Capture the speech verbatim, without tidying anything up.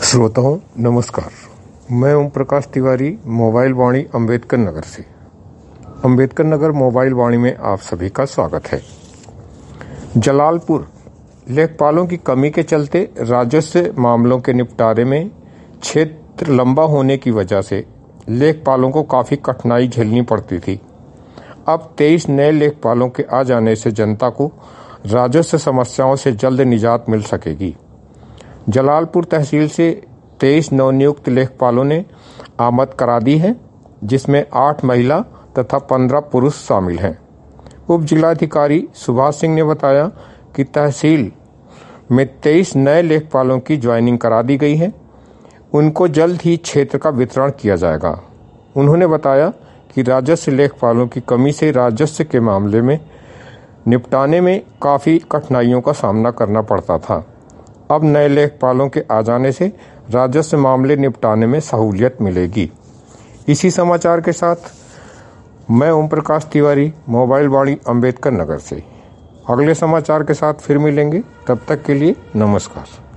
श्रोताओं नमस्कार। मैं ओम प्रकाश तिवारी मोबाइल वाणी अंबेडकर नगर से। अंबेडकर नगर मोबाइल वाणी में आप सभी का स्वागत है। जलालपुर लेखपालों की कमी के चलते राजस्व मामलों के निपटारे में क्षेत्र लंबा होने की वजह से लेखपालों को काफ़ी कठिनाई झेलनी पड़ती थी। अब तेईस नए लेखपालों के आ जाने से जनता को राजस्व समस्याओं से जल्द निजात मिल सकेगी। जलालपुर तहसील से तेईस नवनियुक्त लेखपालों ने आमद करा दी है, जिसमें आठ महिला तथा पंद्रह पुरुष शामिल हैं। उप जिलाधिकारी सुभाष सिंह ने बताया कि तहसील में तेईस नए लेखपालों की ज्वाइनिंग करा दी गई है। उनको जल्द ही क्षेत्र का वितरण किया जाएगा। उन्होंने बताया कि राजस्व लेखपालों की कमी से राजस्व के मामले में निपटाने में काफ़ी कठिनाइयों का सामना करना पड़ता था। अब नए लेखपालों के आ जाने से राजस्व मामले निपटाने में सहूलियत मिलेगी। इसी समाचार के साथ मैं ओम प्रकाश तिवारी मोबाइल वाणी अंबेडकर नगर से। अगले समाचार के साथ फिर मिलेंगे, तब तक के लिए नमस्कार।